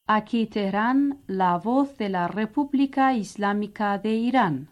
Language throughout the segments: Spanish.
Aquí Teherán, la voz de la República Islámica de Irán.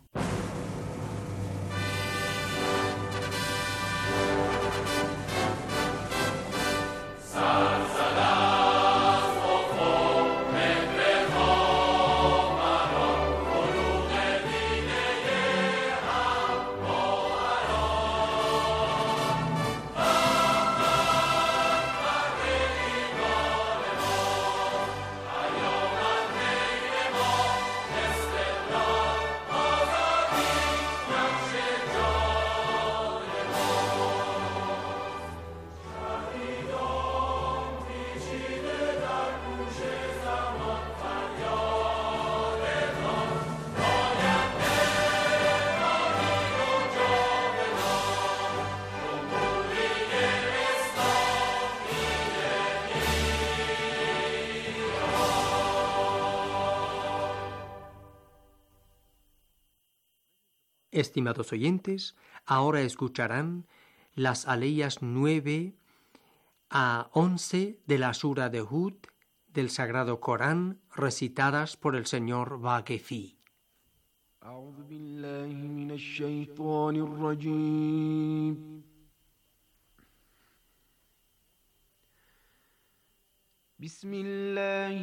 Estimados oyentes, ahora escucharán las aleyas 9 a 11 de la Sura de Hud del Sagrado Corán, recitadas por el señor Vaquefi. أعوذ بالله من الشيطان الرجيم بسم الله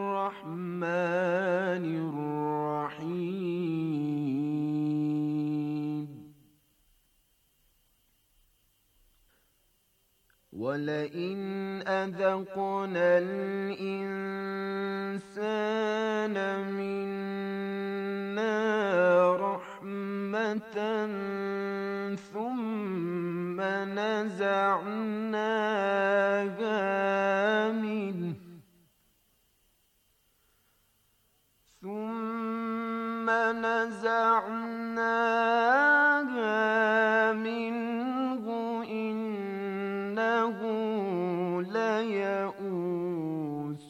الرحمن الرحيم ولئن أذقنا الإنسان منا رحمة ثم نزعناها منه إنه ليئوس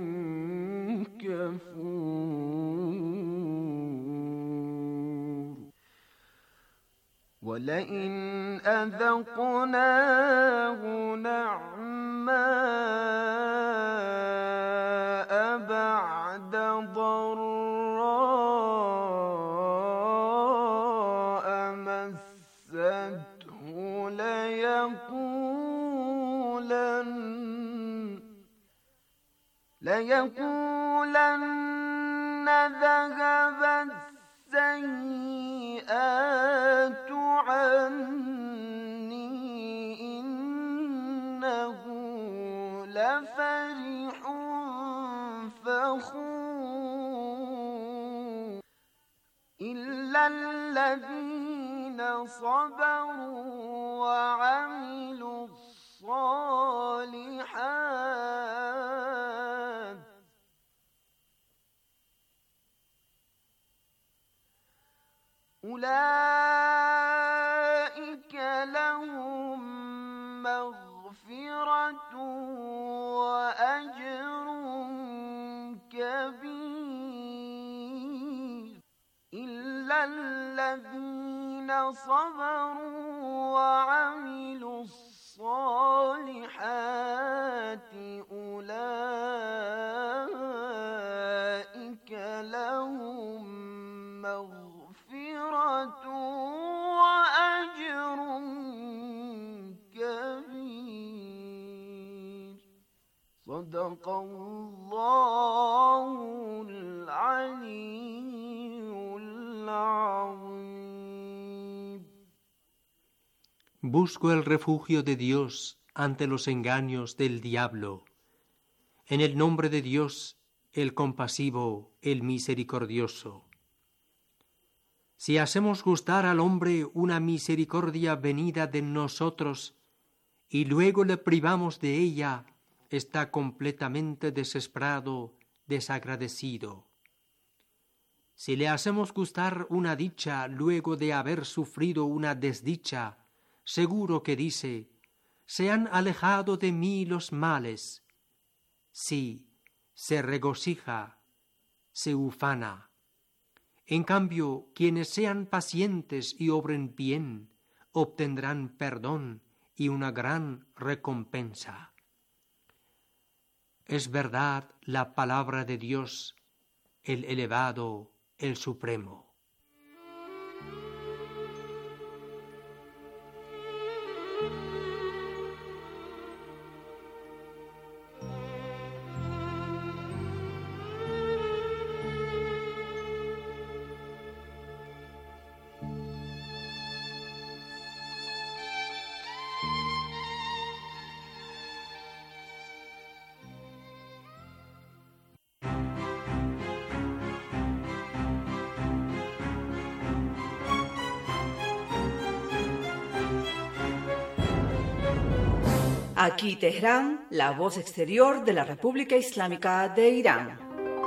كفور ولئن أذقناه نعماء بعد ضراء مسته ليقولن ذهب السيئات عني إنه لفرح فخور إلا الذين صبروا وعملوا الصالحات أولئك لهم مغفرة وأجر كبير إلا الذين صبروا وعملوا الصالحات أولئك لهم مغفرة وأجر كبير صدق الله العلي العظيم. Busco el refugio de Dios ante los engaños del diablo. En el nombre de Dios, el compasivo, el misericordioso. Si hacemos gustar al hombre una misericordia venida de nosotros y luego le privamos de ella, está completamente desesperado, desagradecido. Si le hacemos gustar una dicha luego de haber sufrido una desdicha, seguro que dice: se han alejado de mí los males. Sí, se regocija, se ufana. En cambio, quienes sean pacientes y obren bien, obtendrán perdón y una gran recompensa. es verdad la palabra de Dios, el elevado, el supremo. Aquí Teherán, la voz exterior de la República Islámica de Irán.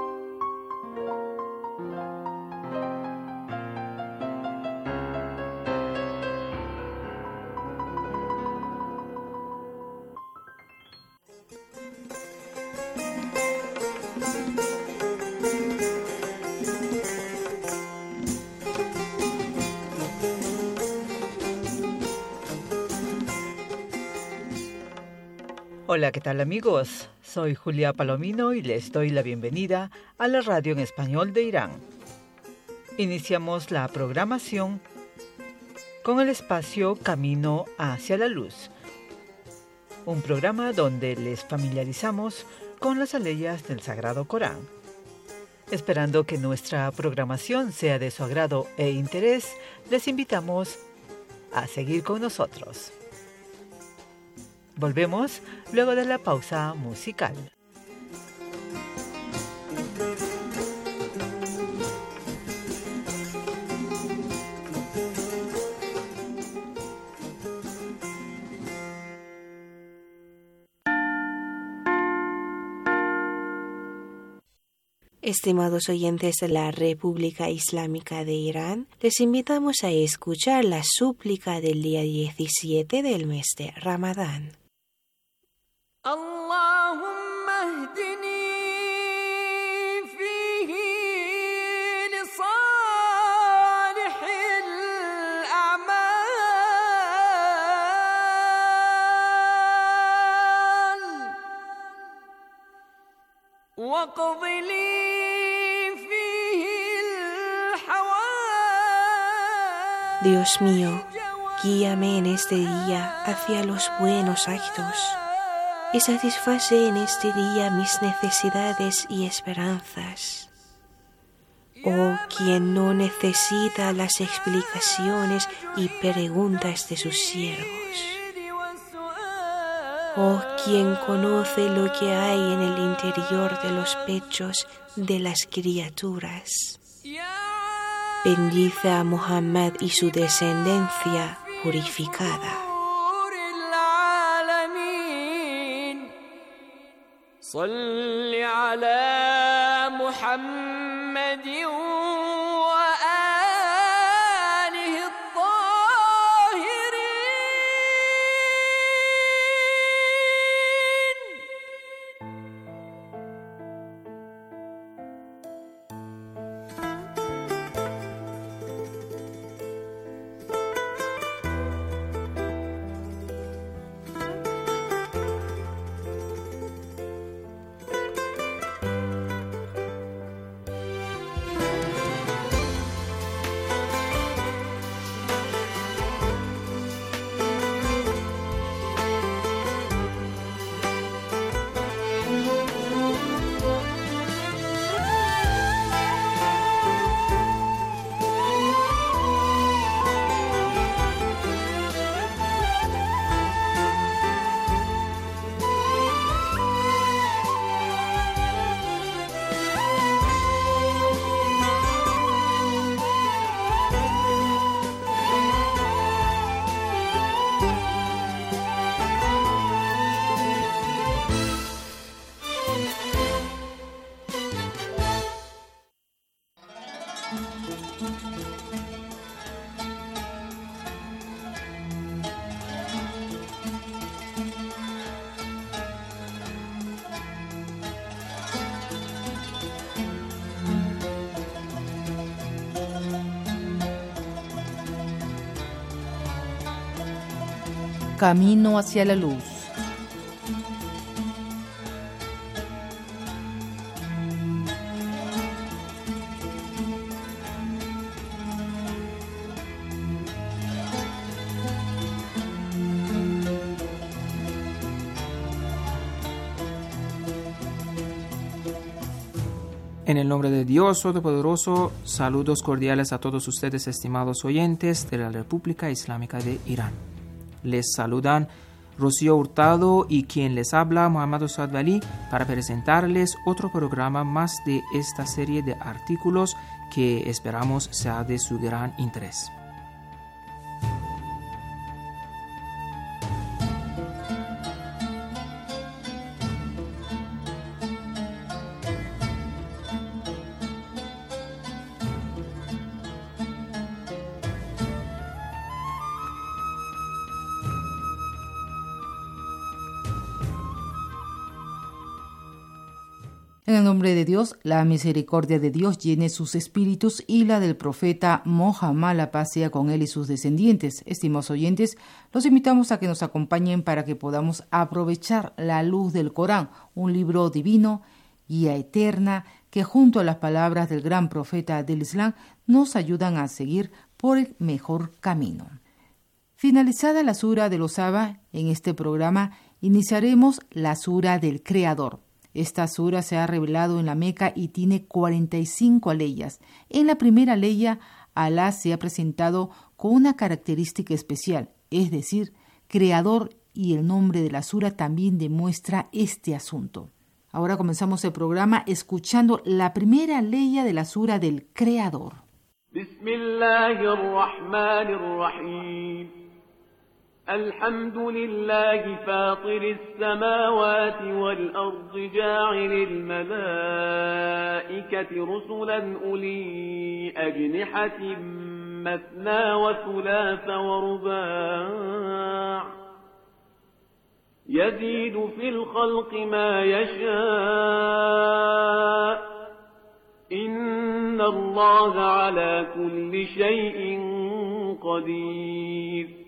Hola, ¿qué tal amigos? Soy Julia Palomino y les doy la bienvenida a la radio en español de Irán. Iniciamos la programación con el espacio Camino hacia la Luz, un programa donde les familiarizamos con las aleyas del Sagrado Corán. Esperando que nuestra programación sea de su agrado e interés, les invitamos a seguir con nosotros. Volvemos luego de la pausa musical. Estimados oyentes de la República Islámica de Irán, les invitamos a escuchar la súplica del día 17 del mes de Ramadán. اللهم اهدني فيه لصالح الأعمال واقض لي فيه الحوائج. Dios mío, guíame en este día hacia los buenos actos y satisface en este día mis necesidades y esperanzas. Oh, quien no necesita las explicaciones y preguntas de sus siervos. Oh, quien conoce lo que hay en el interior de los pechos de las criaturas. Bendice a Muhammad y su descendencia purificada. صل على محمد وآله الطاهرين. Camino hacia la luz. En el nombre de Dios Todopoderoso, saludos cordiales a todos ustedes, estimados oyentes de la República Islámica de Irán. Les saludan Rocío Hurtado y quien les habla, Muhammad Saad Ali, para presentarles otro programa más de esta serie de artículos que esperamos sea de su gran interés. En el nombre de Dios, la misericordia de Dios llene sus espíritus y la del profeta Mohammed, la paz sea con él y sus descendientes. Estimados oyentes, los invitamos a que nos acompañen para que podamos aprovechar la luz del Corán, un libro divino, guía eterna, que junto a las palabras del gran profeta del Islam nos ayudan a seguir por el mejor camino. Finalizada la sura de los Saba, en este programa iniciaremos la sura del Creador. Esta sura se ha revelado en la Meca y tiene 45 aleyas. En la primera aleya, Alá se ha presentado con una característica especial, es decir, creador, y el nombre de la sura también demuestra este asunto. Ahora comenzamos el programa escuchando la primera aleya de la sura del Creador. Bismillahirrahmanirrahim. الحمد لله فاطر السماوات والأرض جاعل الملائكة رسلا أولي أجنحة مثنى وثلاث ورباع يزيد في الخلق ما يشاء إن الله على كل شيء قدير.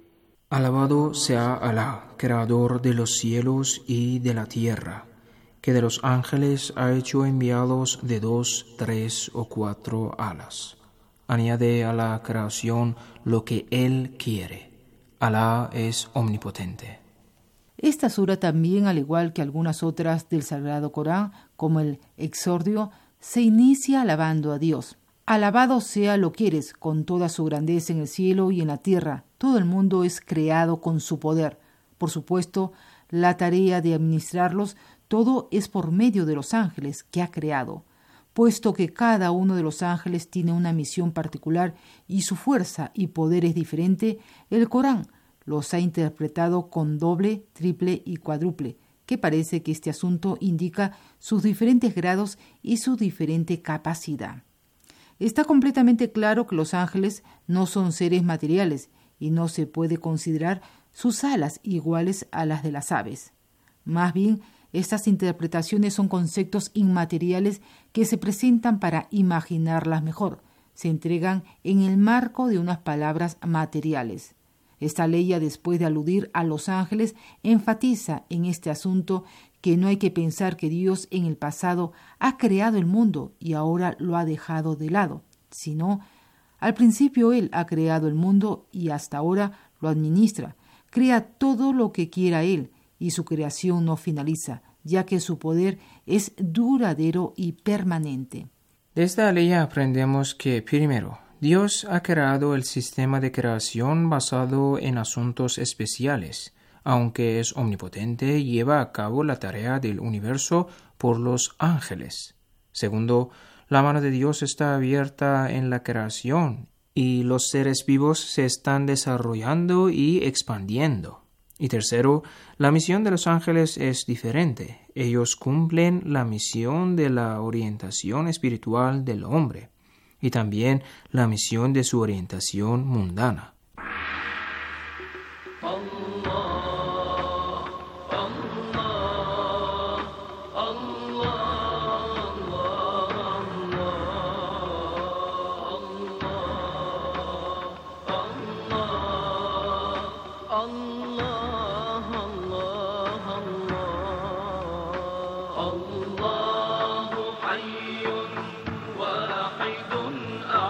Alabado sea Alá, creador de los cielos y de la tierra, que de los ángeles ha hecho enviados de 2, 3 o 4 alas. Añade a la creación lo que Él quiere. Alá es omnipotente. Esta sura también, al igual que algunas otras del Sagrado Corán, como el Exordio, se inicia alabando a Dios. Alabado sea lo que eres, con toda su grandeza en el cielo y en la tierra. Todo el mundo es creado con su poder. Por supuesto, la tarea de administrarlos, todo es por medio de los ángeles que ha creado. Puesto que cada uno de los ángeles tiene una misión particular y su fuerza y poder es diferente, el Corán los ha interpretado con doble, triple y cuádruple, que parece que este asunto indica sus diferentes grados y su diferente capacidad. Está completamente claro que los ángeles no son seres materiales y no se puede considerar sus alas iguales a las de las aves. Más bien, estas interpretaciones son conceptos inmateriales que se presentan para imaginarlas mejor. Se entregan en el marco de unas palabras materiales. Esta ley, después de aludir a los ángeles, enfatiza en este asunto que no hay que pensar que Dios en el pasado ha creado el mundo y ahora lo ha dejado de lado, sino al principio Él ha creado el mundo y hasta ahora lo administra. Crea todo lo que quiera Él y su creación no finaliza, ya que su poder es duradero y permanente. De esta ley aprendemos que, primero, Dios ha creado el sistema de creación basado en asuntos especiales. Aunque es omnipotente, lleva a cabo la tarea del universo por los ángeles. Segundo, la mano de Dios está abierta en la creación y los seres vivos se están desarrollando y expandiendo. Y tercero, la misión de los ángeles es diferente. Ellos cumplen la misión de la orientación espiritual del hombre y también la misión de su orientación mundana.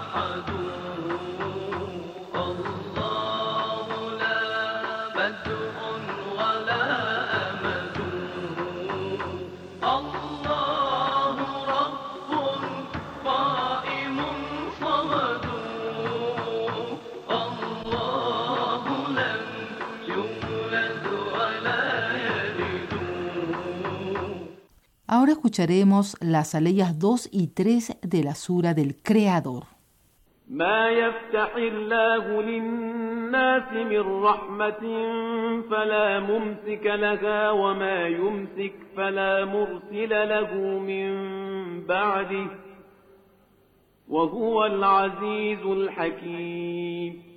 الله لا بدر Ahora escucharemos las aleyas 2 y 3 de la sura del Creador. ما يفتح الله للناس من رحمة فلا ممسك لها وما يمسك فلا مرسل له من بعده وهو العزيز الحكيم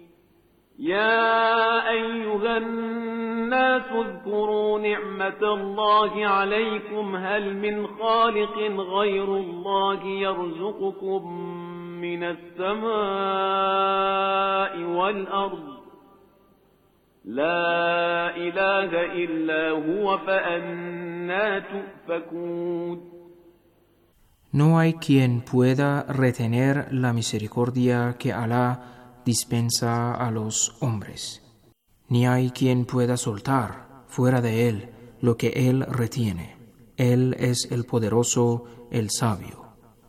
يا أيها الناس اذكروا نعمة الله عليكم هل من خالق غير الله يرزقكم من السماء والأرض لا إله إلا هو فأنى تؤفكون. No hay quien pueda retener la misericordia que Alá dispensa a los hombres, ni hay quien pueda soltar fuera de él lo que él retiene. Él es el poderoso, el sabio.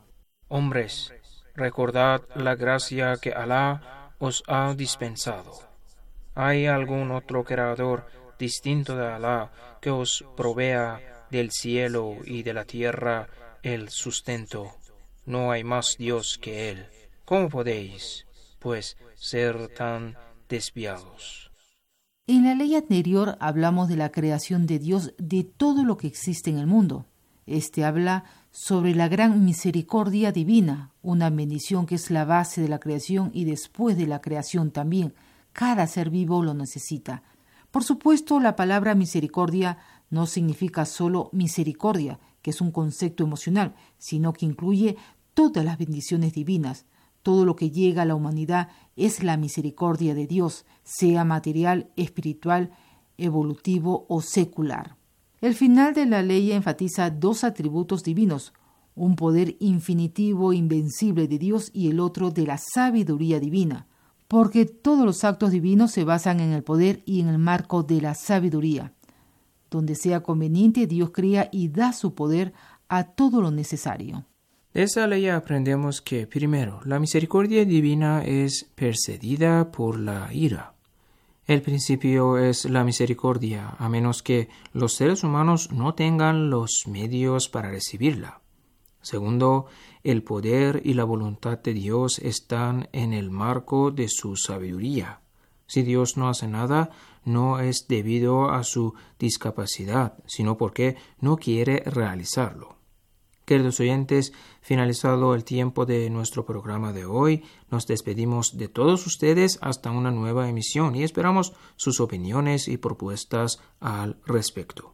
Hombres, recordad la gracia que Alá os ha dispensado. ¿Hay algún otro creador distinto de Alá que os provea del cielo y de la tierra el sustento? No hay más Dios que Él. ¿Cómo podéis, pues, ser tan desviados? En la ley anterior hablamos de la creación de Dios de todo lo que existe en el mundo. Este habla sobre la gran misericordia divina, una bendición que es la base de la creación y después de la creación también. Cada ser vivo lo necesita. Por supuesto, la palabra misericordia no significa solo misericordia, que es un concepto emocional, sino que incluye todas las bendiciones divinas. Todo lo que llega a la humanidad es la misericordia de Dios, sea material, espiritual, evolutivo o secular. El final de la ley enfatiza dos atributos divinos, un poder infinitivo, invencible de Dios y el otro de la sabiduría divina, porque todos los actos divinos se basan en el poder y en el marco de la sabiduría. Donde sea conveniente, Dios crea y da su poder a todo lo necesario. De esa ley aprendemos que, primero, la misericordia divina es precedida por la ira. El principio es la misericordia, a menos que los seres humanos no tengan los medios para recibirla. Segundo, el poder y la voluntad de Dios están en el marco de su sabiduría. Si Dios no hace nada, no es debido a su discapacidad, sino porque no quiere realizarlo. Queridos oyentes, finalizado el tiempo de nuestro programa de hoy, nos despedimos de todos ustedes hasta una nueva emisión y esperamos sus opiniones y propuestas al respecto.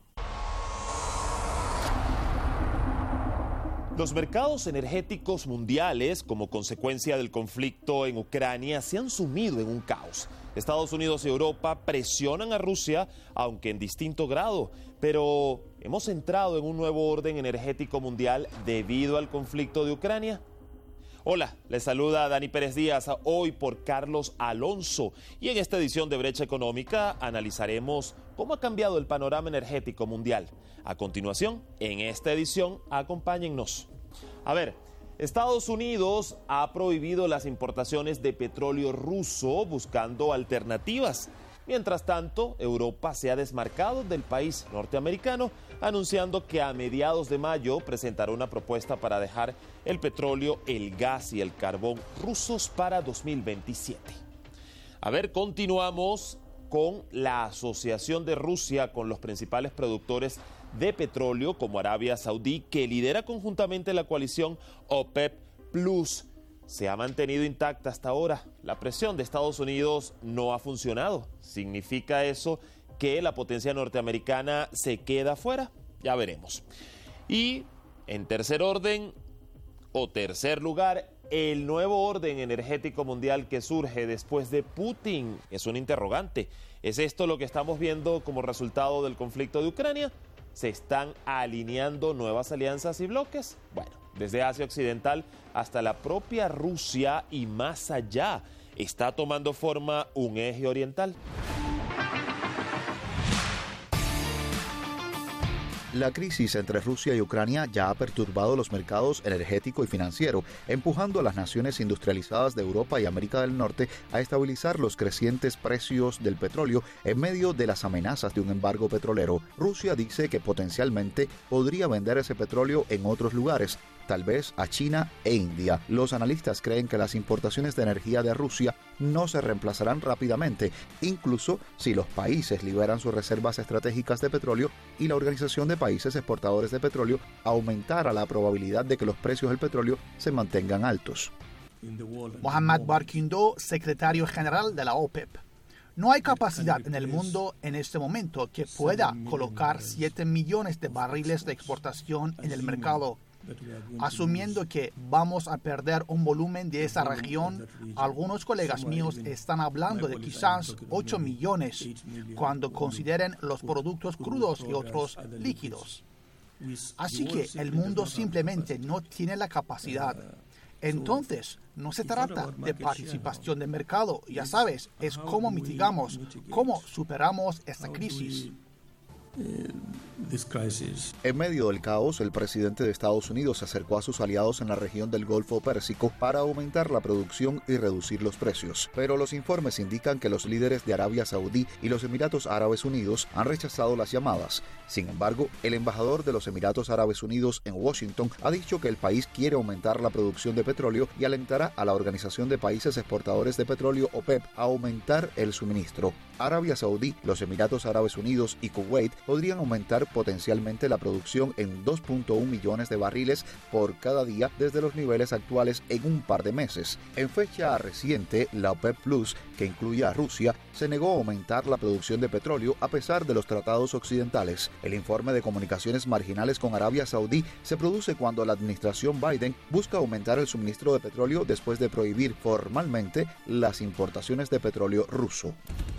Los mercados energéticos mundiales, como consecuencia del conflicto en Ucrania, se han sumido en un caos. Estados Unidos y Europa presionan a Rusia, aunque en distinto grado, pero ¿hemos entrado en un nuevo orden energético mundial debido al conflicto de Ucrania? Hola, les saluda Dani Pérez Díaz, hoy por Carlos Alonso, y en esta edición de Brecha Económica analizaremos cómo ha cambiado el panorama energético mundial. A continuación, en esta edición, acompáñennos. Estados Unidos ha prohibido las importaciones de petróleo ruso buscando alternativas. Mientras tanto, Europa se ha desmarcado del país norteamericano, anunciando que a mediados de mayo presentará una propuesta para dejar el petróleo, el gas y el carbón rusos para 2027. Continuamos con la asociación de Rusia con los principales productores de petróleo como Arabia Saudí, que lidera conjuntamente la coalición OPEP Plus. Se ha mantenido intacta hasta ahora. La presión de Estados Unidos no ha funcionado. ¿Significa eso que la potencia norteamericana se queda fuera? Ya veremos. Y en tercer lugar, el nuevo orden energético mundial que surge después de Putin es un interrogante. ¿Es esto lo que estamos viendo como resultado del conflicto de Ucrania? ¿Se están alineando nuevas alianzas y bloques? Bueno, desde Asia Occidental hasta la propia Rusia y más allá, está tomando forma un eje oriental. La crisis entre Rusia y Ucrania ya ha perturbado los mercados energético y financiero, empujando a las naciones industrializadas de Europa y América del Norte a estabilizar los crecientes precios del petróleo en medio de las amenazas de un embargo petrolero. Rusia dice que potencialmente podría vender ese petróleo en otros lugares, tal vez a China e India. Los analistas creen que las importaciones de energía de Rusia no se reemplazarán rápidamente, incluso si los países liberan sus reservas estratégicas de petróleo y la Organización de Países Exportadores de Petróleo aumentara la probabilidad de que los precios del petróleo se mantengan altos. Mohammad Barkindo, secretario general de la OPEP. No hay capacidad en el mundo en este momento que pueda colocar 7 millones de barriles de exportación en el mercado. Asumiendo que vamos a perder un volumen de esa región, algunos colegas míos están hablando de quizás 8 millones cuando consideren los productos crudos y otros líquidos. Así que el mundo simplemente no tiene la capacidad. Entonces, no se trata de participación de mercado, ya sabes, es cómo mitigamos, cómo superamos esta crisis. En medio del caos, el presidente de Estados Unidos se acercó a sus aliados en la región del Golfo Pérsico para aumentar la producción y reducir los precios. Pero los informes indican que los líderes de Arabia Saudí y los Emiratos Árabes Unidos han rechazado las llamadas. Sin embargo, el embajador de los Emiratos Árabes Unidos en Washington ha dicho que el país quiere aumentar la producción de petróleo y alentará a la Organización de Países Exportadores de Petróleo, OPEP, a aumentar el suministro. Arabia Saudí, los Emiratos Árabes Unidos y Kuwait podrían aumentar potencialmente la producción en 2.1 millones de barriles por cada día desde los niveles actuales en un par de meses. En fecha reciente, la OPEP Plus, que incluye a Rusia, se negó a aumentar la producción de petróleo a pesar de los tratados occidentales. El informe de comunicaciones marginales con Arabia Saudí se produce cuando la administración Biden busca aumentar el suministro de petróleo después de prohibir formalmente las importaciones de petróleo ruso.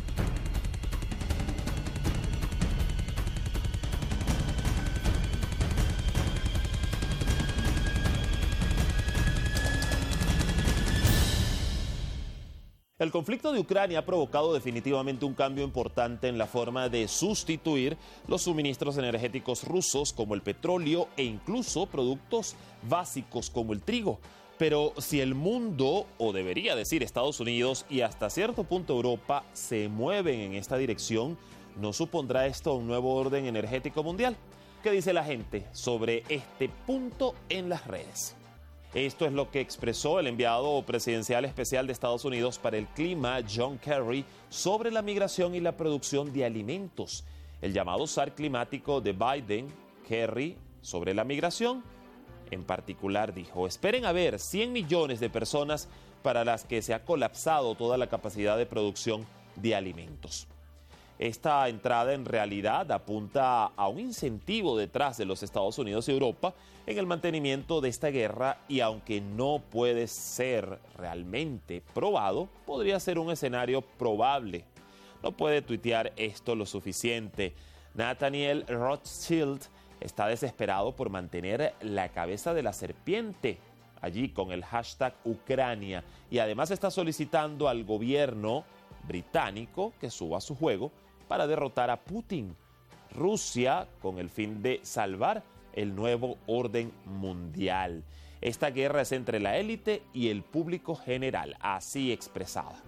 El conflicto de Ucrania ha provocado definitivamente un cambio importante en la forma de sustituir los suministros energéticos rusos como el petróleo e incluso productos básicos como el trigo. Pero si el mundo, o debería decir Estados Unidos y hasta cierto punto Europa, se mueven en esta dirección, ¿no supondrá esto un nuevo orden energético mundial? ¿Qué dice la gente sobre este punto en las redes? Esto es lo que expresó el enviado presidencial especial de Estados Unidos para el clima, John Kerry, sobre la migración y la producción de alimentos. El llamado zar climático de Biden, Kerry, sobre la migración, en particular dijo: esperen a ver 100 millones de personas para las que se ha colapsado toda la capacidad de producción de alimentos. Esta entrada en realidad apunta a un incentivo detrás de los Estados Unidos y Europa en el mantenimiento de esta guerra y aunque no puede ser realmente probado, podría ser un escenario probable. No puede tuitear esto lo suficiente. Nathaniel Rothschild está desesperado por mantener la cabeza de la serpiente allí con el hashtag Ucrania y además está solicitando al gobierno británico que suba su juego para derrotar a Putin, Rusia, con el fin de salvar el nuevo orden mundial. Esta guerra es entre la élite y el público general, así expresada.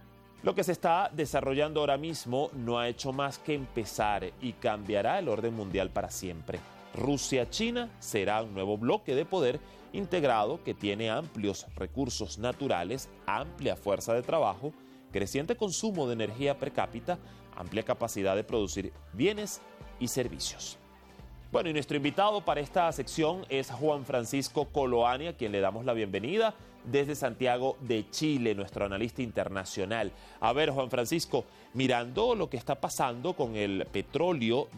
Lo que se está desarrollando ahora mismo no ha hecho más que empezar y cambiará el orden mundial para siempre. Rusia-China será un nuevo bloque de poder integrado que tiene amplios recursos naturales, amplia fuerza de trabajo, creciente consumo de energía per cápita, amplia capacidad de producir bienes y servicios. Bueno, y nuestro invitado para esta sección es Juan Francisco Coloani, a quien le damos la bienvenida desde Santiago de Chile, nuestro analista internacional. A ver, Juan Francisco, mirando lo que está pasando con el petróleo,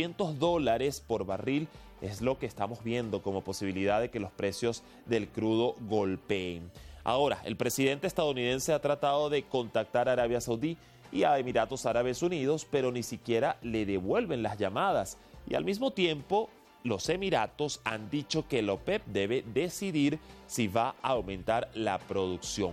$200 por barril es lo que estamos viendo como posibilidad de que los precios del crudo golpeen. Ahora, el presidente estadounidense ha tratado de contactar a Arabia Saudí y a Emiratos Árabes Unidos, pero ni siquiera le devuelven las llamadas. Y al mismo tiempo, los Emiratos han dicho que la OPEP debe decidir si va a aumentar la producción.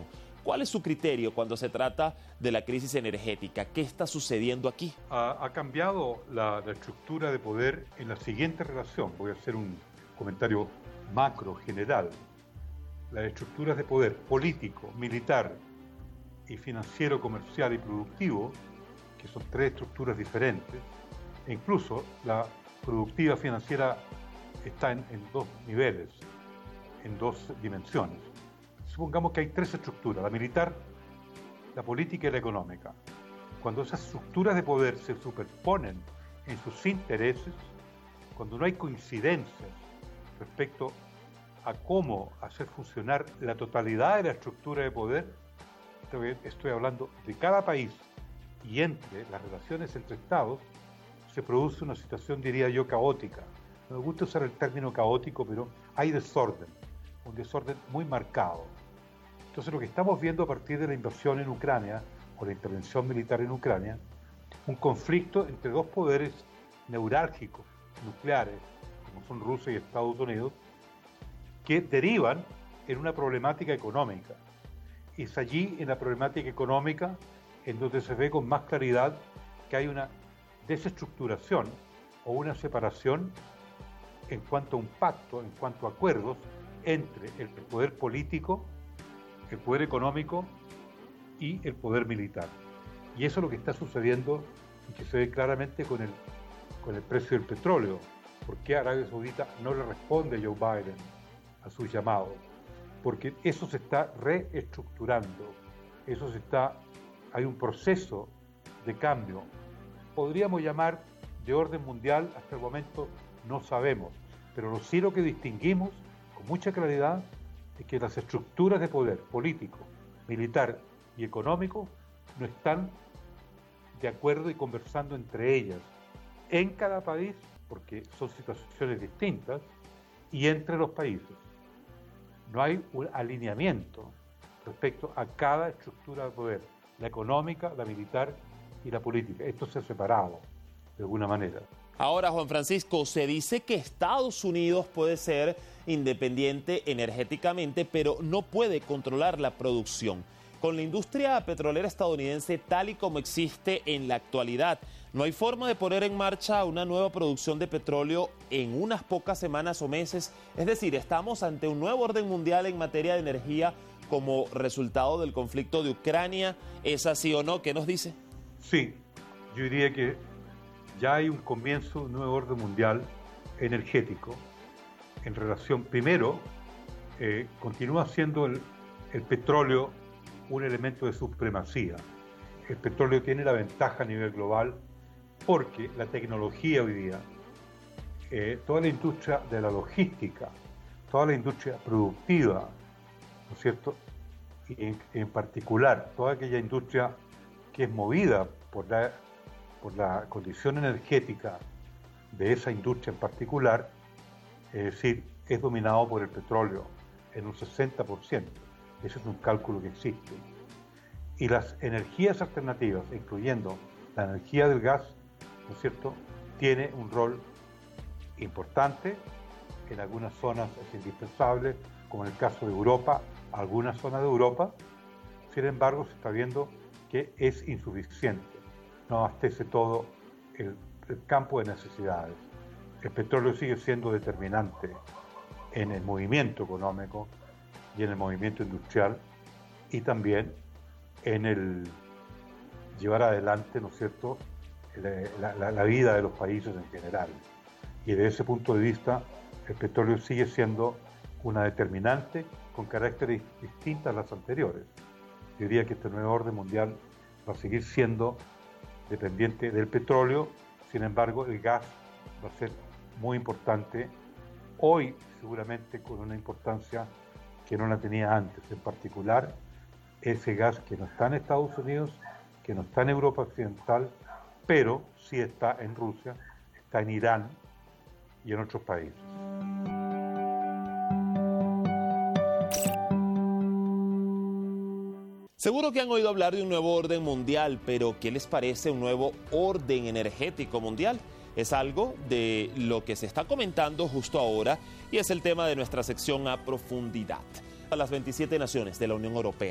¿Cuál es su criterio cuando se trata de la crisis energética? ¿Qué está sucediendo aquí? Ha cambiado la estructura de poder en la siguiente relación. Voy a hacer un comentario macro, general. Las estructuras de poder político, militar y financiero, comercial y productivo, que son tres estructuras diferentes, e incluso la productiva financiera está en dos niveles, en dos dimensiones. Supongamos que hay tres estructuras, la militar, la política y la económica. Cuando esas estructuras de poder se superponen en sus intereses, cuando no hay coincidencias respecto a cómo hacer funcionar la totalidad de la estructura de poder, estoy hablando de cada país y entre las relaciones entre estados, se produce una situación, diría yo, caótica. No me gusta usar el término caótico, pero hay desorden, un desorden muy marcado. Entonces lo que estamos viendo a partir de la invasión en Ucrania, o la intervención militar en Ucrania, un conflicto entre dos poderes neurálgicos, nucleares, como son Rusia y Estados Unidos, que derivan en una problemática económica. Y es allí, en la problemática económica, en donde se ve con más claridad que hay una desestructuración o una separación en cuanto a un pacto, en cuanto a acuerdos entre el poder político, el poder económico y el poder militar. Y eso es lo que está sucediendo y que se ve claramente con el precio del petróleo. ¿Por qué Arabia Saudita no le responde a Joe Biden a su llamado? Porque eso se está reestructurando, hay un proceso de cambio. Podríamos llamar de orden mundial, hasta el momento no sabemos, pero lo que distinguimos con mucha claridad es que las estructuras de poder político, militar y económico no están de acuerdo y conversando entre ellas en cada país, porque son situaciones distintas, y entre los países. No hay un alineamiento respecto a cada estructura de poder, la económica, la militar y la política. Esto se ha separado de alguna manera. Ahora, Juan Francisco, se dice que Estados Unidos puede ser independiente energéticamente, pero no puede controlar la producción. Con la industria petrolera estadounidense tal y como existe en la actualidad, no hay forma de poner en marcha una nueva producción de petróleo en unas pocas semanas o meses. Es decir, estamos ante un nuevo orden mundial en materia de energía como resultado del conflicto de Ucrania. ¿Es así o no? ¿Qué nos dice? Sí, yo diría que ya hay un comienzo de un nuevo orden mundial energético en relación, primero, continúa siendo el petróleo un elemento de supremacía. El petróleo tiene la ventaja a nivel global porque la tecnología hoy día, toda la industria de la logística, toda la industria productiva, ¿no es cierto? Y en particular, toda aquella industria que es movida por la condición energética de esa industria en particular, es decir, es dominado por el petróleo en un 60%. Ese es un cálculo que existe. Y las energías alternativas, incluyendo la energía del gas, ¿no es cierto?, tiene un rol importante. En algunas zonas es indispensable, como en el caso de Europa, algunas zonas de Europa. Sin embargo, se está viendo que es insuficiente. No abastece todo el campo de necesidades. El petróleo sigue siendo determinante en el movimiento económico y en el movimiento industrial y también en el llevar adelante, ¿no es cierto?, la vida de los países en general. Y desde ese punto de vista, el petróleo sigue siendo una determinante con caracteres distintas a las anteriores. Yo diría que este nuevo orden mundial va a seguir siendo dependiente del petróleo, sin embargo, el gas va a ser muy importante, hoy seguramente con una importancia que no la tenía antes, en particular ese gas que no está en Estados Unidos, que no está en Europa Occidental, pero sí está en Rusia, está en Irán y en otros países. Seguro que han oído hablar de un nuevo orden mundial, pero ¿qué les parece un nuevo orden energético mundial? Es algo de lo que se está comentando justo ahora y es el tema de nuestra sección A Profundidad. A las 27 naciones de la Unión Europea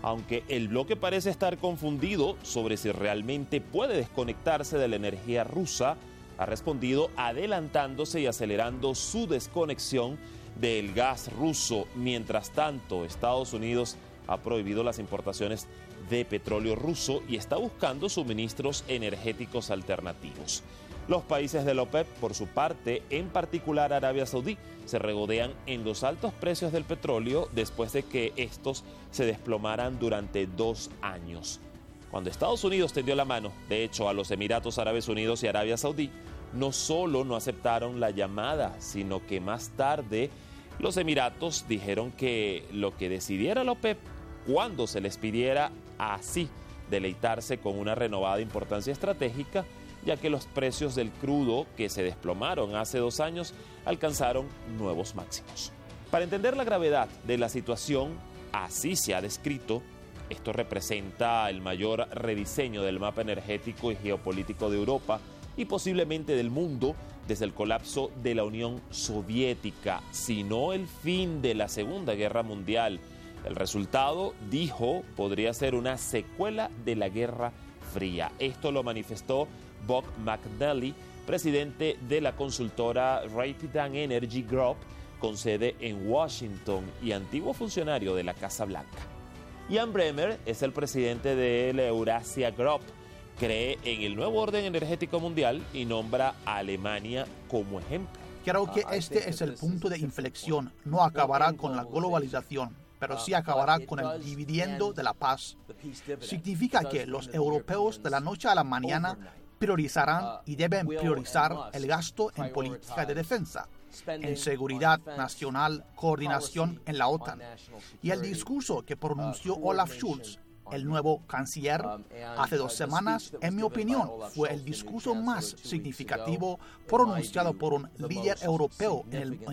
Aunque el bloque parece estar confundido sobre si realmente puede desconectarse de la energía rusa, ha respondido adelantándose y acelerando su desconexión del gas ruso. Mientras tanto, Estados Unidos ha prohibido las importaciones de petróleo ruso y está buscando suministros energéticos alternativos. Los países de la OPEP, por su parte, en particular Arabia Saudí, se regodean en los altos precios del petróleo después de que estos se desplomaran durante 2 años. Cuando Estados Unidos tendió la mano, de hecho, a los Emiratos Árabes Unidos y Arabia Saudí, no solo no aceptaron la llamada, sino que más tarde los Emiratos dijeron que lo que decidiera la OPEP, cuando se les pidiera así deleitarse con una renovada importancia estratégica, ya que los precios del crudo que se desplomaron hace 2 años alcanzaron nuevos máximos. Para entender la gravedad de la situación, así se ha descrito, esto representa el mayor rediseño del mapa energético y geopolítico de Europa y posiblemente del mundo desde el colapso de la Unión Soviética, sino el fin de la Segunda Guerra Mundial. El resultado, dijo, podría ser una secuela de la Guerra Fría. Esto lo manifestó Bob McNally, presidente de la consultora Rapid Energy Group, con sede en Washington y antiguo funcionario de la Casa Blanca. Ian Bremmer es el presidente de la Eurasia Group, cree en el nuevo orden energético mundial y nombra a Alemania como ejemplo. Creo que este es el punto de inflexión. No acabará con la globalización, pero sí acabará con el dividendo de la paz. Significa que los europeos de la noche a la mañana priorizarán y deben priorizar el gasto en política de defensa, en seguridad nacional, coordinación en la OTAN. Y el discurso que pronunció Olaf Scholz, el nuevo canciller, hace 2 semanas, en mi opinión, fue el discurso más significativo pronunciado por un líder europeo en el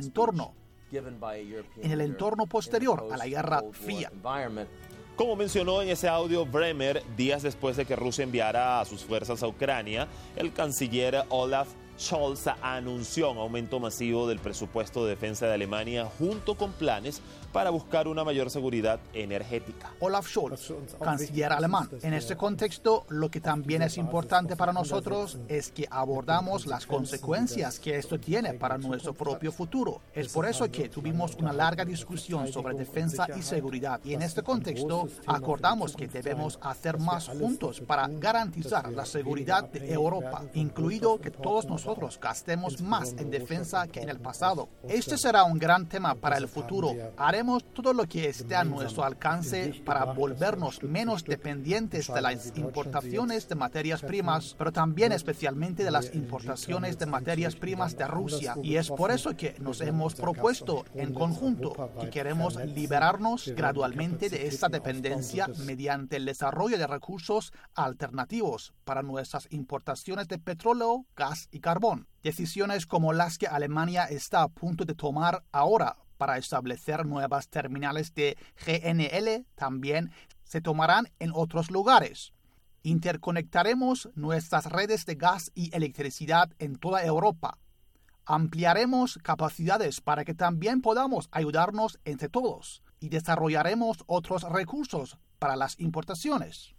entorno posterior a la Guerra Fría. Como mencionó en ese audio Bremer, días después de que Rusia enviara a sus fuerzas a Ucrania, el canciller Olaf Scholz anunció un aumento masivo del presupuesto de defensa de Alemania junto con planes para buscar una mayor seguridad energética. Olaf Scholz, canciller alemán. En este contexto, lo que también es importante para nosotros es que abordamos las consecuencias que esto tiene para nuestro propio futuro. Es por eso que tuvimos una larga discusión sobre defensa y seguridad y en este contexto acordamos que debemos hacer más juntos para garantizar la seguridad de Europa, incluido que todos nosotros gastemos más en defensa que en el pasado. Este será un gran tema para el futuro. Haremos todo lo que esté a nuestro alcance para volvernos menos dependientes de las importaciones de materias primas, pero también especialmente de las importaciones de materias primas de Rusia. Y es por eso que nos hemos propuesto en conjunto que queremos liberarnos gradualmente de esta dependencia mediante el desarrollo de recursos alternativos para nuestras importaciones de petróleo, gas y carbón. Decisiones como las que Alemania está a punto de tomar ahora para establecer nuevas terminales de GNL también se tomarán en otros lugares. Interconectaremos nuestras redes de gas y electricidad en toda Europa. Ampliaremos capacidades para que también podamos ayudarnos entre todos y desarrollaremos otros recursos para las importaciones.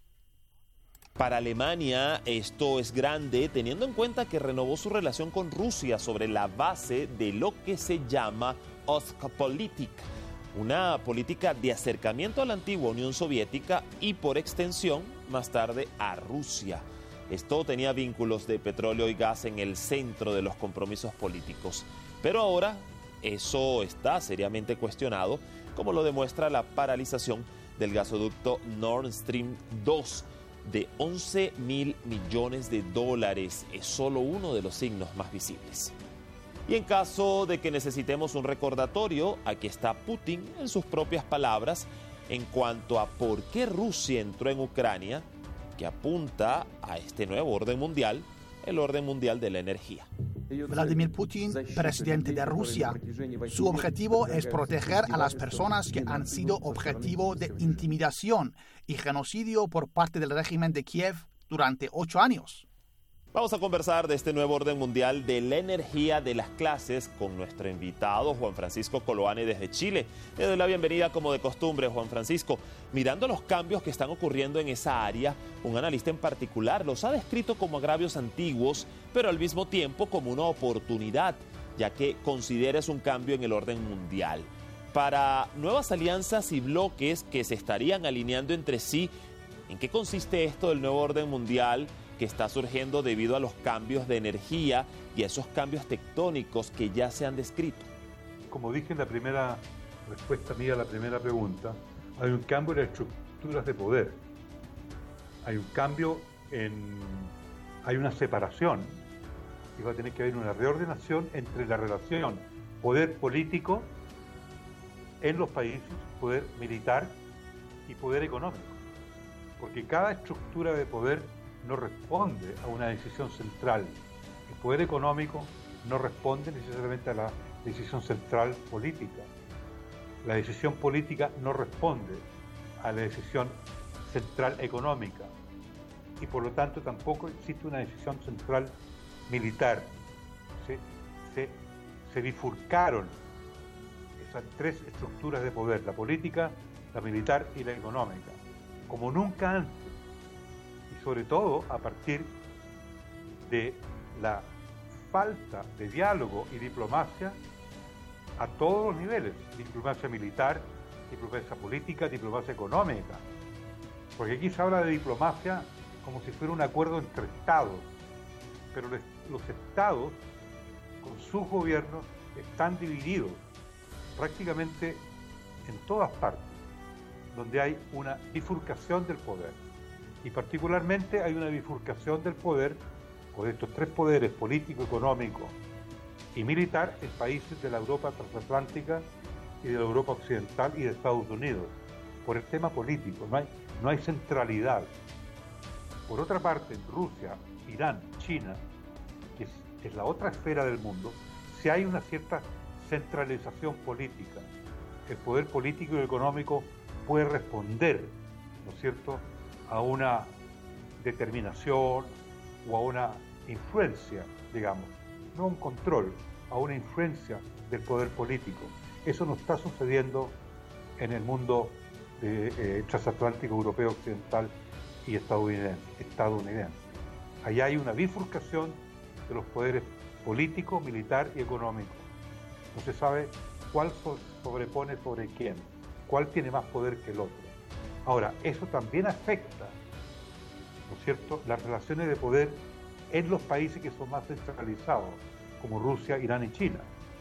Para Alemania esto es grande teniendo en cuenta que renovó su relación con Rusia sobre la base de lo que se llama Ostpolitik, una política de acercamiento a la antigua Unión Soviética y por extensión más tarde a Rusia. Esto tenía vínculos de petróleo y gas en el centro de los compromisos políticos, pero ahora eso está seriamente cuestionado, como lo demuestra la paralización del gasoducto Nord Stream 2 de $11.000 millones. Es solo uno de los signos más visibles. Y en caso de que necesitemos un recordatorio, aquí está Putin en sus propias palabras en cuanto a por qué Rusia entró en Ucrania, que apunta a este nuevo orden mundial, el orden mundial de la energía. Vladimir Putin, presidente de Rusia. Su objetivo es proteger a las personas que han sido objetivo de intimidación y genocidio por parte del régimen de Kiev durante 8 años. Vamos a conversar de este nuevo orden mundial de la energía de las clases con nuestro invitado Juan Francisco Coloane desde Chile. Le doy la bienvenida como de costumbre, Juan Francisco. Mirando los cambios que están ocurriendo en esa área, un analista en particular los ha descrito como agravios antiguos, pero al mismo tiempo como una oportunidad, ya que considera es un cambio en el orden mundial. Para nuevas alianzas y bloques que se estarían alineando entre sí, ¿en qué consiste esto del nuevo orden mundial que está surgiendo debido a los cambios de energía y a esos cambios tectónicos que ya se han descrito? Como dije en la primera respuesta mía a la primera pregunta, hay un cambio en las estructuras de poder. Hay un cambio hay una separación y va a tener que haber una reordenación entre la relación poder político en los países, poder militar y poder económico. Porque cada estructura de poder no responde a una decisión central. El poder económico no responde necesariamente a la decisión central política. La decisión política no responde a la decisión central económica. Y por lo tanto tampoco existe una decisión central militar. Se bifurcaron esas tres estructuras de poder, la política, la militar y la económica, como nunca antes. Sobre todo a partir de la falta de diálogo y diplomacia a todos los niveles, diplomacia militar, diplomacia política, diplomacia económica, porque aquí se habla de diplomacia como si fuera un acuerdo entre estados, pero los estados con sus gobiernos están divididos prácticamente en todas partes, donde hay una bifurcación del poder. Y particularmente hay una bifurcación del poder, con estos tres poderes, político, económico y militar, en países de la Europa transatlántica y de la Europa occidental y de Estados Unidos, por el tema político, no hay centralidad. Por otra parte, en Rusia, Irán, China, que es la otra esfera del mundo, sí hay una cierta centralización política. El poder político y económico puede responder, ¿no es cierto?, a una determinación o a una influencia, digamos, no un control, a una influencia del poder político. Eso no está sucediendo en el mundo transatlántico, europeo, occidental y estadounidense. Allá hay una bifurcación de los poderes político, militar y económico. No se sabe cuál sobrepone sobre quién, cuál tiene más poder que el otro. Ahora, eso también afecta, ¿no es cierto?, las relaciones de poder en los países que son más centralizados, como Rusia, Irán y China,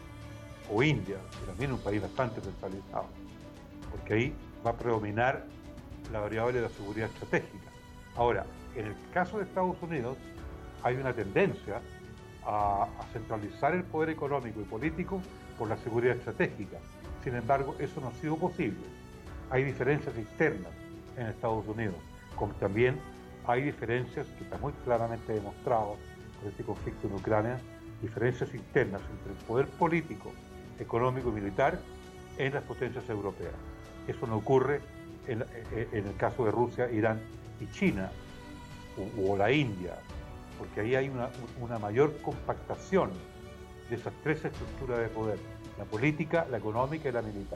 o India, que también es un país bastante centralizado, porque ahí va a predominar la variable de la seguridad estratégica. Ahora, en el caso de Estados Unidos, hay una tendencia a centralizar el poder económico y político por la seguridad estratégica. Sin embargo, eso no ha sido posible. Hay diferencias externas en Estados Unidos, como también hay diferencias que está muy claramente demostrado por este conflicto en Ucrania, diferencias internas entre el poder político, económico y militar en las potencias europeas. Eso no ocurre en el caso de Rusia, Irán y China, o la India, porque ahí hay una mayor compactación de esas tres estructuras de poder, la política, la económica y la militar.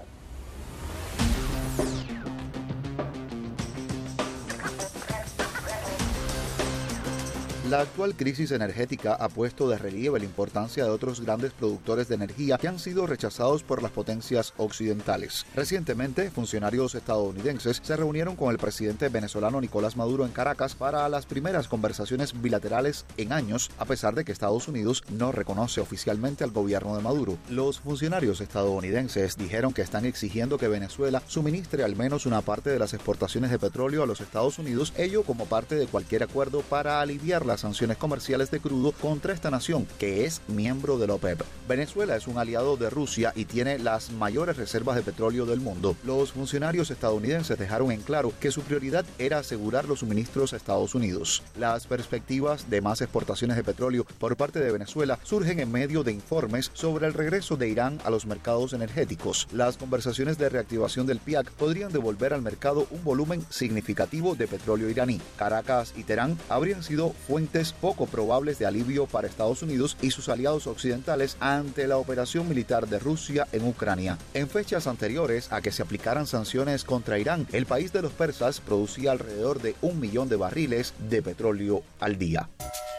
La actual crisis energética ha puesto de relieve la importancia de otros grandes productores de energía que han sido rechazados por las potencias occidentales. Recientemente, funcionarios estadounidenses se reunieron con el presidente venezolano Nicolás Maduro en Caracas para las primeras conversaciones bilaterales en años, a pesar de que Estados Unidos no reconoce oficialmente al gobierno de Maduro. Los funcionarios estadounidenses dijeron que están exigiendo que Venezuela suministre al menos una parte de las exportaciones de petróleo a los Estados Unidos, ello como parte de cualquier acuerdo para aliviar las sanciones comerciales de crudo contra esta nación, que es miembro de la OPEP. Venezuela es un aliado de Rusia y tiene las mayores reservas de petróleo del mundo. Los funcionarios estadounidenses dejaron en claro que su prioridad era asegurar los suministros a Estados Unidos. Las perspectivas de más exportaciones de petróleo por parte de Venezuela surgen en medio de informes sobre el regreso de Irán a los mercados energéticos. Las conversaciones de reactivación del PIAC podrían devolver al mercado un volumen significativo de petróleo iraní. Caracas y Teherán habrían sido fuentes frentes poco probables de alivio para Estados Unidos y sus aliados occidentales ante la operación militar de Rusia en Ucrania. En fechas anteriores a que se aplicaran sanciones contra Irán, el país de los persas producía alrededor de 1 millón de barriles de petróleo al día.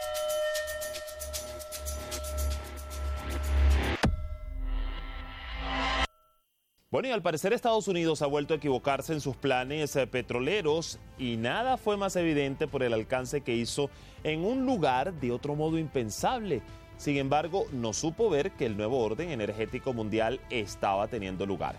Bueno, y al parecer Estados Unidos ha vuelto a equivocarse en sus planes petroleros y nada fue más evidente por el alcance que hizo en un lugar de otro modo impensable. Sin embargo, no supo ver que el nuevo orden energético mundial estaba teniendo lugar.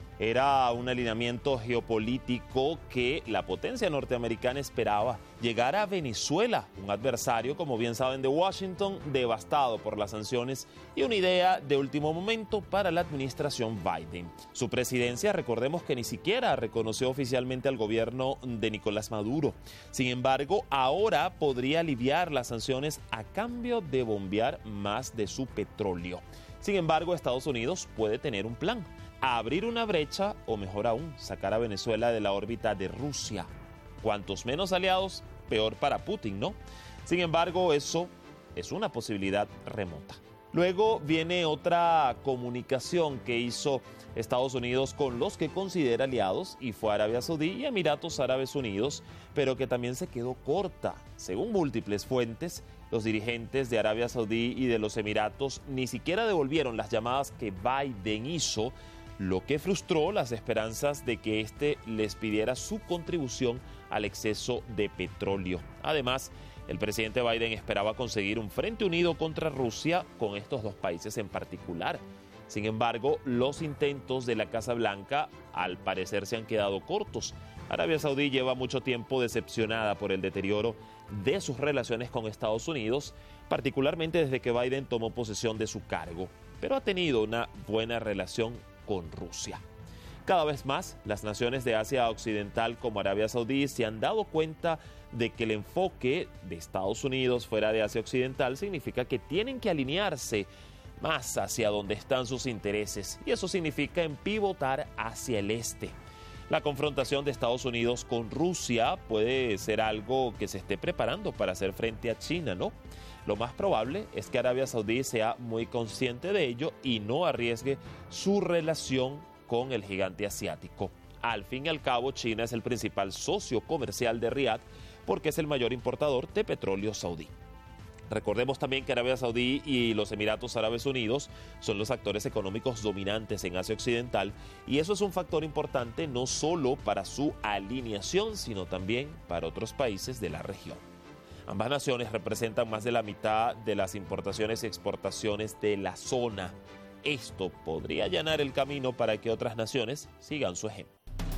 Era un alineamiento geopolítico que la potencia norteamericana esperaba. Llegar a Venezuela, un adversario, como bien saben, de Washington, devastado por las sanciones y una idea de último momento para la administración Biden. Su presidencia, recordemos que ni siquiera reconoció oficialmente al gobierno de Nicolás Maduro. Sin embargo, ahora podría aliviar las sanciones a cambio de bombear más de su petróleo. Sin embargo, Estados Unidos puede tener un plan: abrir una brecha o, mejor aún, sacar a Venezuela de la órbita de Rusia. Cuantos menos aliados, peor para Putin, ¿no? Sin embargo, eso es una posibilidad remota. Luego viene otra comunicación que hizo Estados Unidos con los que considera aliados, y fue Arabia Saudí y Emiratos Árabes Unidos, pero que también se quedó corta. Según múltiples fuentes, los dirigentes de Arabia Saudí y de los Emiratos ni siquiera devolvieron las llamadas que Biden hizo, lo que frustró las esperanzas de que éste les pidiera su contribución al exceso de petróleo. Además, el presidente Biden esperaba conseguir un frente unido contra Rusia con estos dos países en particular. Sin embargo, los intentos de la Casa Blanca al parecer se han quedado cortos. Arabia Saudí lleva mucho tiempo decepcionada por el deterioro de sus relaciones con Estados Unidos, particularmente desde que Biden tomó posesión de su cargo, pero ha tenido una buena relación con Rusia. Cada vez más, las naciones de Asia Occidental como Arabia Saudí se han dado cuenta de que el enfoque de Estados Unidos fuera de Asia Occidental significa que tienen que alinearse más hacia donde están sus intereses, y eso significa pivotar hacia el este. La confrontación de Estados Unidos con Rusia puede ser algo que se esté preparando para hacer frente a China, ¿no? Lo más probable es que Arabia Saudí sea muy consciente de ello y no arriesgue su relación con el gigante asiático. Al fin y al cabo, China es el principal socio comercial de Riad porque es el mayor importador de petróleo saudí. Recordemos también que Arabia Saudí y los Emiratos Árabes Unidos son los actores económicos dominantes en Asia Occidental, y eso es un factor importante no solo para su alineación, sino también para otros países de la región. Ambas naciones representan más de la mitad de las importaciones y exportaciones de la zona. Esto podría allanar el camino para que otras naciones sigan su ejemplo.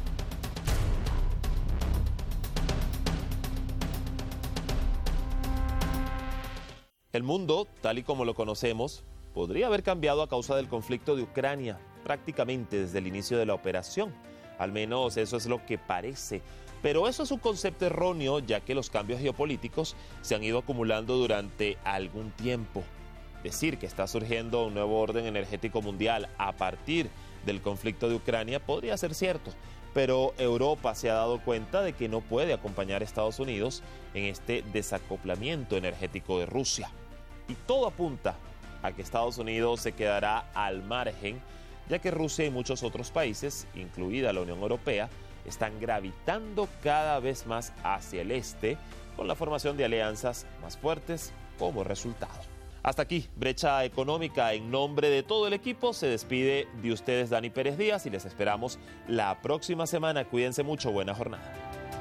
El mundo, tal y como lo conocemos, podría haber cambiado a causa del conflicto de Ucrania prácticamente desde el inicio de la operación. Al menos eso es lo que parece. Pero eso es un concepto erróneo, ya que los cambios geopolíticos se han ido acumulando durante algún tiempo. Decir que está surgiendo un nuevo orden energético mundial a partir del conflicto de Ucrania podría ser cierto, pero Europa se ha dado cuenta de que no puede acompañar a Estados Unidos en este desacoplamiento energético de Rusia. Y todo apunta a que Estados Unidos se quedará al margen, ya que Rusia y muchos otros países, incluida la Unión Europea, están gravitando cada vez más hacia el este, con la formación de alianzas más fuertes como resultado. Hasta aquí, Brecha Económica. En nombre de todo el equipo se despide de ustedes Dani Pérez Díaz y les esperamos la próxima semana. Cuídense mucho, buena jornada.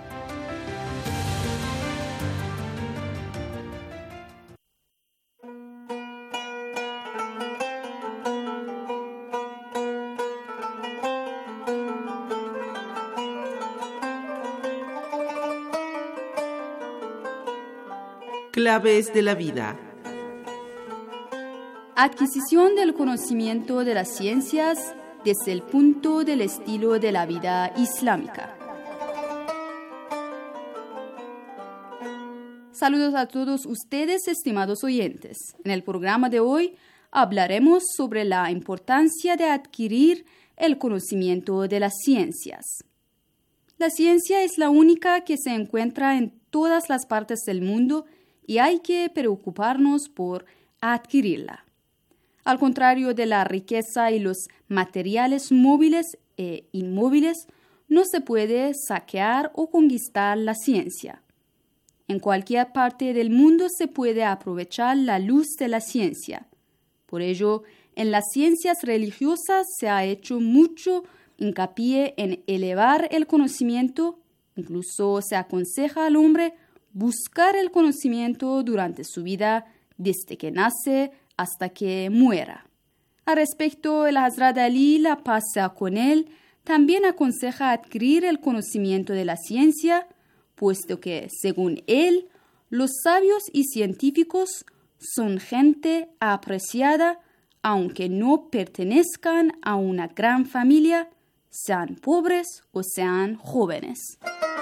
Claves de la vida. Adquisición del conocimiento de las ciencias desde el punto del estilo de la vida islámica. Saludos a todos ustedes, estimados oyentes. En el programa de hoy hablaremos sobre la importancia de adquirir el conocimiento de las ciencias. La ciencia es la única que se encuentra en todas las partes del mundo y hay que preocuparnos por adquirirla. Al contrario de la riqueza y los materiales móviles e inmóviles, no se puede saquear o conquistar la ciencia. En cualquier parte del mundo se puede aprovechar la luz de la ciencia. Por ello, en las ciencias religiosas se ha hecho mucho hincapié en elevar el conocimiento. Incluso se aconseja al hombre buscar el conocimiento durante su vida, desde que nace hasta que muera. Al respecto, el Hazrat Ali, la paz sea con él, también aconseja adquirir el conocimiento de la ciencia, puesto que, según él, los sabios y científicos son gente apreciada, aunque no pertenezcan a una gran familia, sean pobres o sean jóvenes.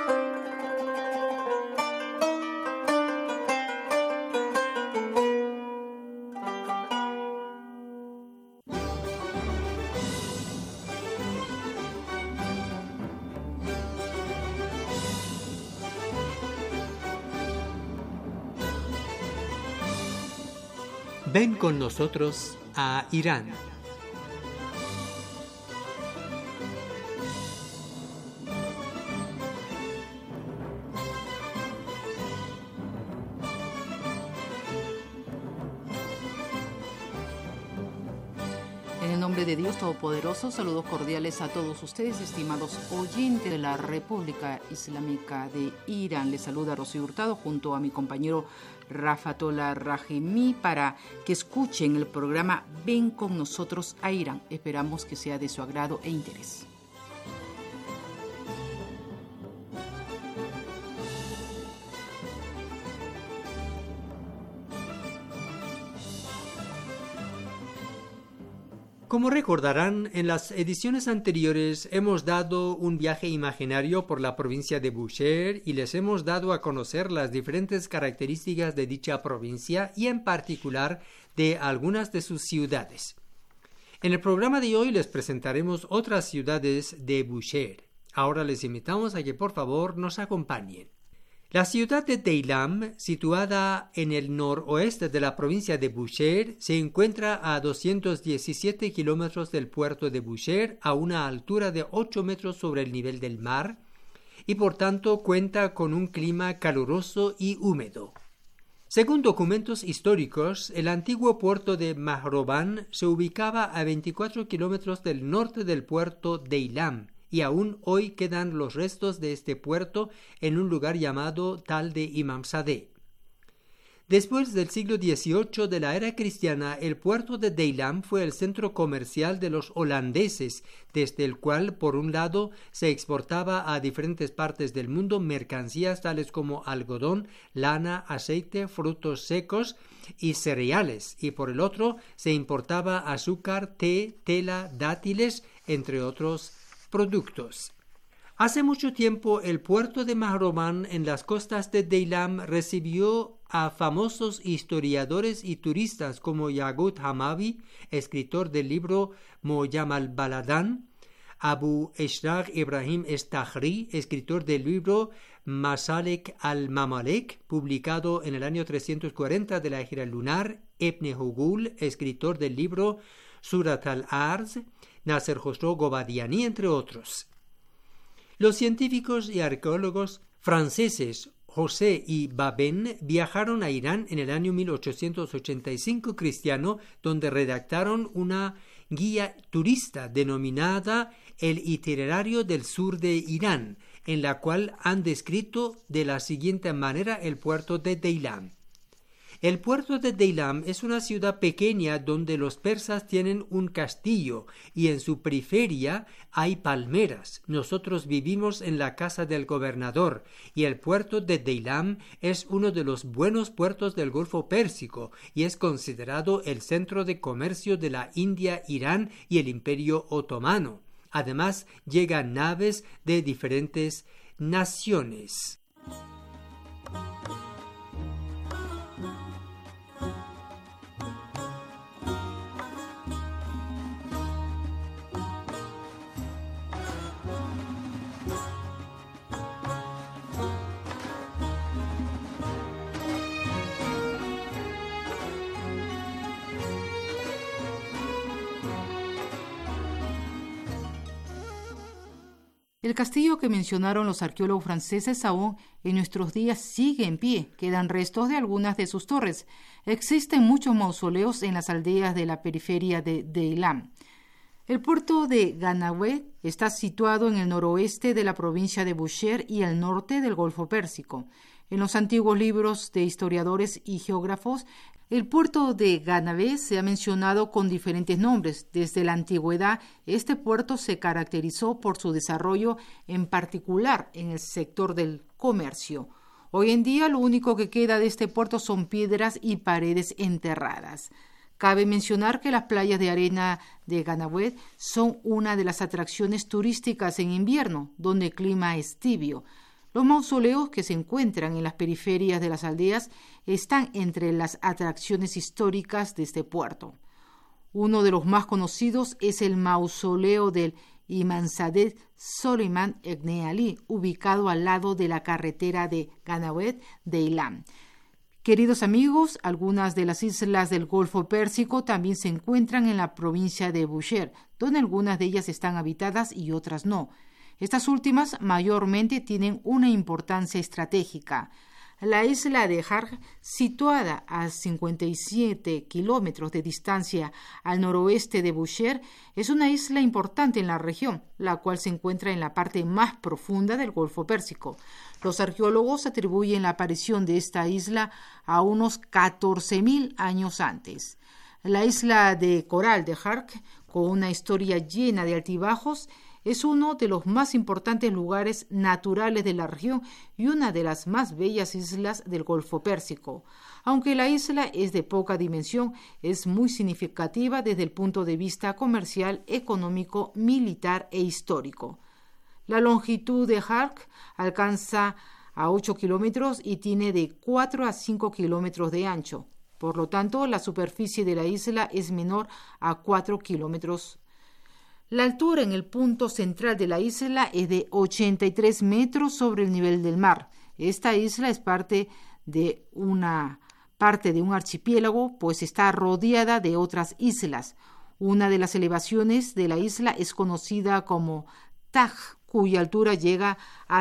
Ven con nosotros a Irán. En el nombre de Dios Todopoderoso, saludos cordiales a todos ustedes, estimados oyentes de la República Islámica de Irán. Les saluda Rocío Hurtado junto a mi compañero Rafatola Rahimi para que escuchen el programa Ven con nosotros a Irán. Esperamos que sea de su agrado e interés. Como recordarán, en las ediciones anteriores hemos dado un viaje imaginario por la provincia de Bushehr y les hemos dado a conocer las diferentes características de dicha provincia y en particular de algunas de sus ciudades. En el programa de hoy les presentaremos otras ciudades de Bushehr. Ahora les invitamos a que por favor nos acompañen. La ciudad de Deilam, situada en el noroeste de la provincia de Bushehr, se encuentra a 217 kilómetros del puerto de Bushehr, a una altura de 8 metros sobre el nivel del mar, y por tanto cuenta con un clima caluroso y húmedo. Según documentos históricos, el antiguo puerto de Mahroban se ubicaba a 24 kilómetros del norte del puerto Deilam, y aún hoy quedan los restos de este puerto en un lugar llamado Tal de Imamzadeh. Después del siglo XVIII de la era cristiana, el puerto de Deilam fue el centro comercial de los holandeses, desde el cual, por un lado, se exportaba a diferentes partes del mundo mercancías tales como algodón, lana, aceite, frutos secos y cereales, y por el otro se importaba azúcar, té, tela, dátiles, entre otros productos. Hace mucho tiempo el puerto de Mahroban en las costas de Deilam recibió a famosos historiadores y turistas como Yaqut Hamavi, escritor del libro Mojam al-Baladan, Abu Ishraq Ibrahim Estahri, escritor del libro Masalek al-Mamalek, publicado en el año 340 de la Hijra lunar, Ibn Hugul, escritor del libro Surat al-Arz, Nasser Khosrow Gobadiani, entre otros. Los científicos y arqueólogos franceses José y Babin viajaron a Irán en el año 1885 cristiano, donde redactaron una guía turista denominada El Itinerario del Sur de Irán, en la cual han descrito de la siguiente manera el puerto de Deilam. El puerto de Deilam es una ciudad pequeña donde los persas tienen un castillo y en su periferia hay palmeras. Nosotros vivimos en la casa del gobernador y el puerto de Deilam es uno de los buenos puertos del Golfo Pérsico y es considerado el centro de comercio de la India, Irán y el Imperio Otomano. Además, llegan naves de diferentes naciones. El castillo que mencionaron los arqueólogos franceses aún en nuestros días sigue en pie. Quedan restos de algunas de sus torres. Existen muchos mausoleos en las aldeas de la periferia de Deilam. El puerto de Ghanaouet está situado en el noroeste de la provincia de Bushehr y al norte del Golfo Pérsico. En los antiguos libros de historiadores y geógrafos, el puerto de Ghanaouet se ha mencionado con diferentes nombres. Desde la antigüedad, este puerto se caracterizó por su desarrollo, en particular en el sector del comercio. Hoy en día, lo único que queda de este puerto son piedras y paredes enterradas. Cabe mencionar que las playas de arena de Ghanaouet son una de las atracciones turísticas en invierno, donde el clima es tibio. Los mausoleos que se encuentran en las periferias de las aldeas están entre las atracciones históricas de este puerto. Uno de los más conocidos es el mausoleo del Imamzadeh Soleiman Ebn Ali, ubicado al lado de la carretera de Ghanaouet de Ilam. Queridos amigos, algunas de las islas del Golfo Pérsico también se encuentran en la provincia de Bushehr, donde algunas de ellas están habitadas y otras no. Estas últimas mayormente tienen una importancia estratégica. La isla de Harg, situada a 57 kilómetros de distancia al noroeste de Bushehr, es una isla importante en la región, la cual se encuentra en la parte más profunda del Golfo Pérsico. Los arqueólogos atribuyen la aparición de esta isla a unos 14.000 años antes. La isla de coral de Harg, con una historia llena de altibajos, es uno de los más importantes lugares naturales de la región y una de las más bellas islas del Golfo Pérsico. Aunque la isla es de poca dimensión, es muy significativa desde el punto de vista comercial, económico, militar e histórico. La longitud de Harg alcanza a 8 kilómetros y tiene de 4 a 5 kilómetros de ancho. Por lo tanto, la superficie de la isla es menor a 4 kilómetros. La altura en el punto central de la isla es de 83 metros sobre el nivel del mar. Esta isla es parte de un archipiélago, pues está rodeada de otras islas. Una de las elevaciones de la isla es conocida como Taj, cuya altura llega a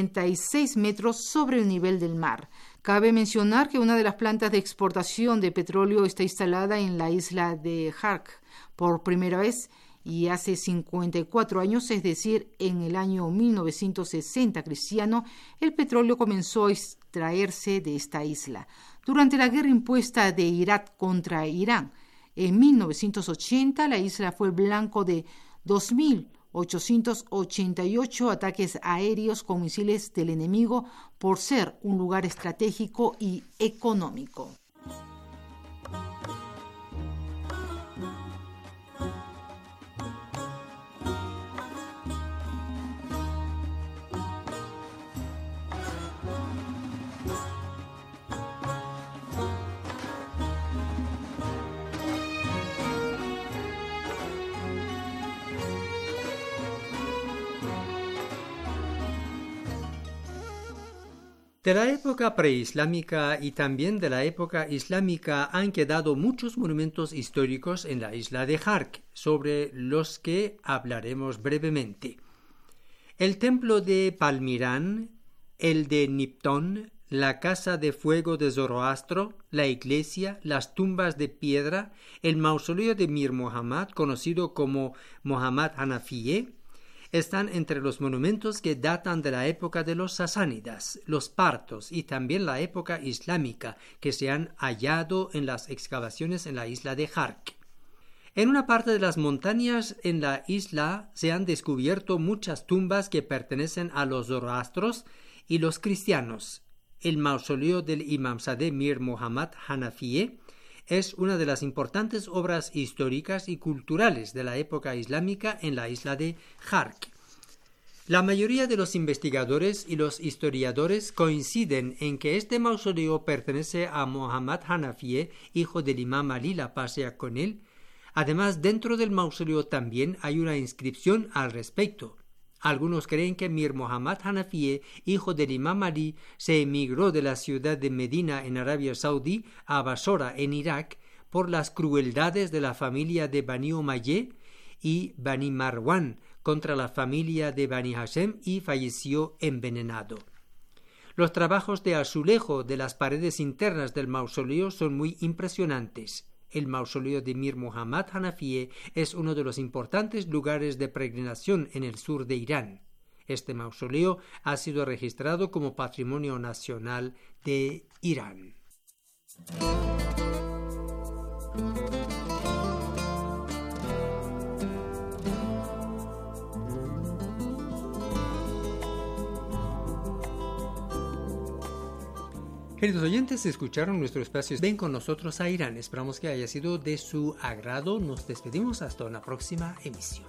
76 metros sobre el nivel del mar. Cabe mencionar que una de las plantas de exportación de petróleo está instalada en la isla de Harg por primera vez, y hace 54 años, es decir, en el año 1960 cristiano, el petróleo comenzó a extraerse de esta isla. Durante la guerra impuesta de Irak contra Irán, en 1980, la isla fue blanco de 2.888 ataques aéreos con misiles del enemigo por ser un lugar estratégico y económico. De la época preislámica y también de la época islámica han quedado muchos monumentos históricos en la isla de Harg, sobre los que hablaremos brevemente. El templo de Palmirán, el de Niptón, la casa de fuego de Zoroastro, la iglesia, las tumbas de piedra, el mausoleo de Mir Muhammad, conocido como Muhammad Hanafiye, están entre los monumentos que datan de la época de los sasánidas, los partos y también la época islámica que se han hallado en las excavaciones en la isla de Harg. En una parte de las montañas en la isla se han descubierto muchas tumbas que pertenecen a los zoroastros y los cristianos. El mausoleo del Imamzadeh Mir Muhammad Hanafiye es una de las importantes obras históricas y culturales de la época islámica en la isla de Harg. La mayoría de los investigadores y los historiadores coinciden en que este mausoleo pertenece a Muhammad Hanafiye, hijo del Imam Ali, la paz sea con él. Además, dentro del mausoleo también hay una inscripción al respecto. Algunos creen que Mir Muhammad Hanafiye, hijo del Imam Ali, se emigró de la ciudad de Medina en Arabia Saudí a Basora en Irak por las crueldades de la familia de Bani Umayyeh y Bani Marwan contra la familia de Bani Hashem y falleció envenenado. Los trabajos de azulejo de las paredes internas del mausoleo son muy impresionantes. El mausoleo de Mir Muhammad Hanafieh es uno de los importantes lugares de peregrinación en el sur de Irán. Este mausoleo ha sido registrado como Patrimonio Nacional de Irán. Queridos oyentes, escucharon nuestro espacio Ven con nosotros a Irán. Esperamos que haya sido de su agrado. Nos despedimos hasta una próxima emisión.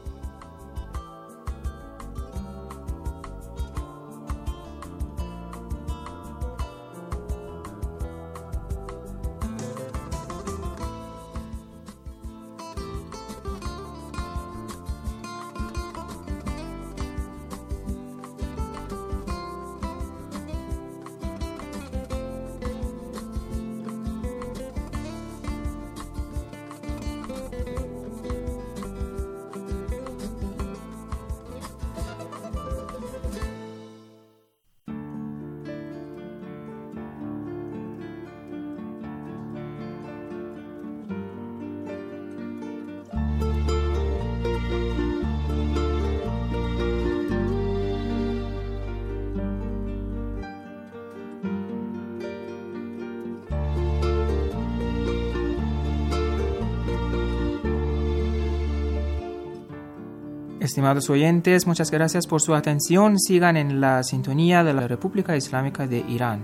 Estimados oyentes, muchas gracias por su atención. Sigan en la sintonía de la República Islámica de Irán.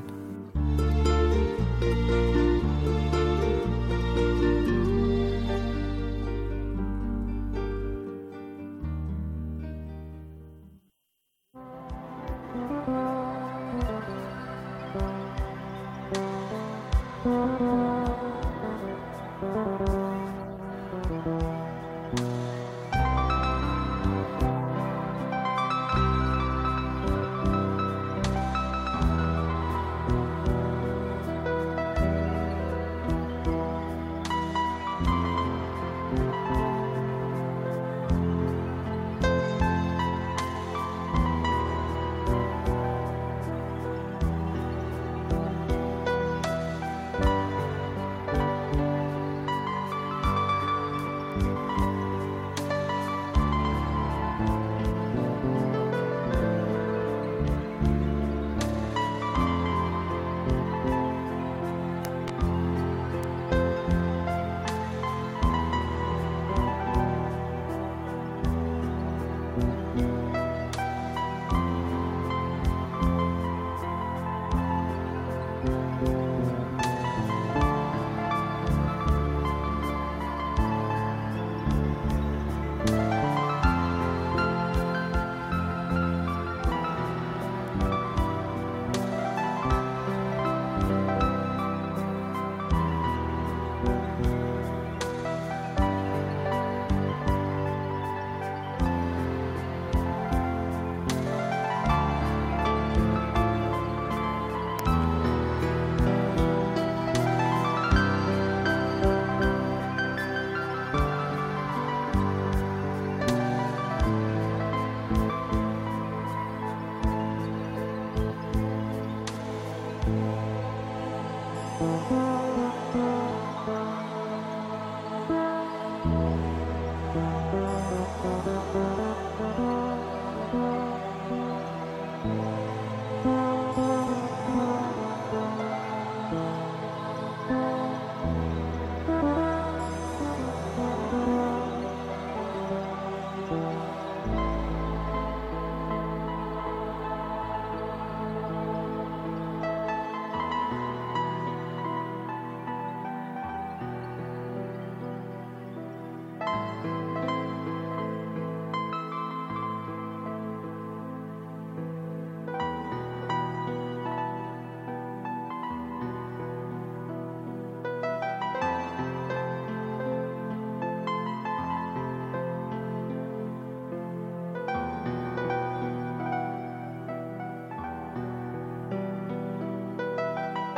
Thank you.